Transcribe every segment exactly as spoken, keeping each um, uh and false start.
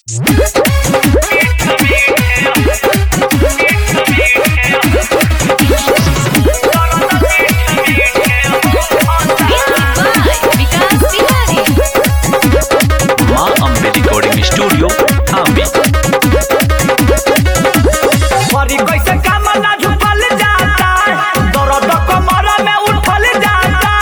Studio आमी बड़ी कैसे काम ना झुकल जाता दर्द कमर में उठल जाता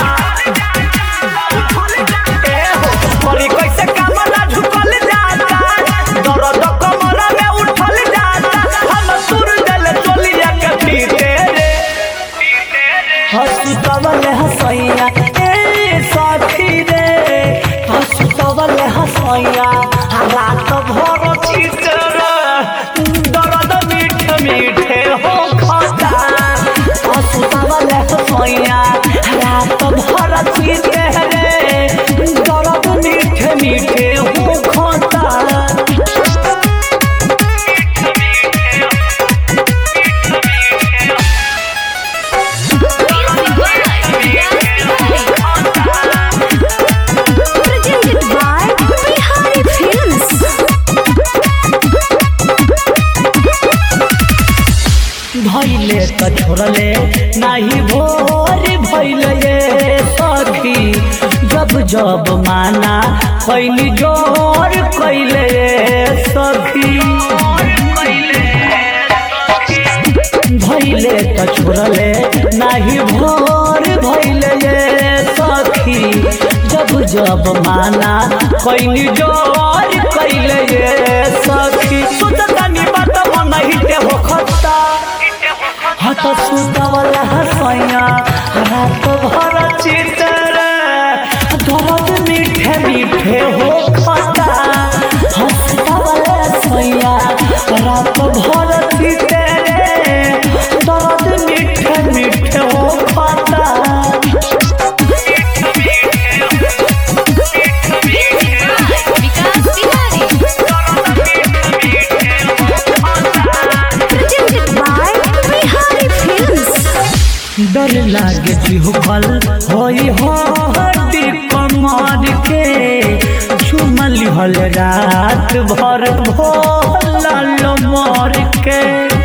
ए हो बड़ी कैसे काम ना झुकल जाता दर्द कमर में उठल जाता हम सुर दिल चोलिया के पीते रे हंसुतवल हसैया ए साथी रे हंसुतवल हसैया रात भर चितर दर्द मीठे मीठे हो खाता हंसुतवल हसैया रात भर चितर दर्द मीठे मीठे हो खाता भैले त छोड़ले नाही भोर भैले सखी जब जब माना कैली जोर कैले सखी भैले त छोड़ले नाही भोर भैले सखी जब जब माना कैली जोर कैले सखी सुतनी बात मन हिते हो खत्ता हत सुतवल हसैया रात भर चितर दर्द मीठे मीठे हो खाता हंसुतवल हसैया रात भर चितर दर्द मीठे मीठे हो खाता डर लागे जिहुफल होई हो हड्डी कमर के झुमल हल रात भर भोल मर के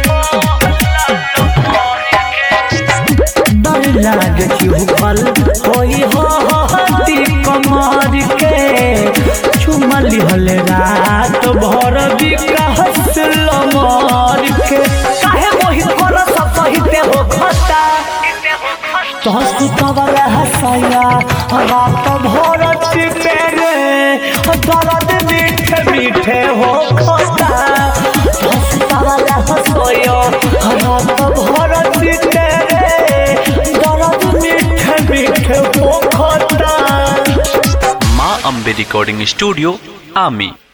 डर लागे जिहुफल होई हो हड्डी कमर के झुमल हल रात भर विकास मर के काहे मोहित कर सब सहिते हो खता हंसुतवल हसैया रात भर चितर दर्द मीठे मीठे हो खाता हंसुतवल हसैया रात भर चितर दर्द मीठे मीठे हो खाता माँ अम्बे रिकॉर्डिंग स्टूडियो आमी।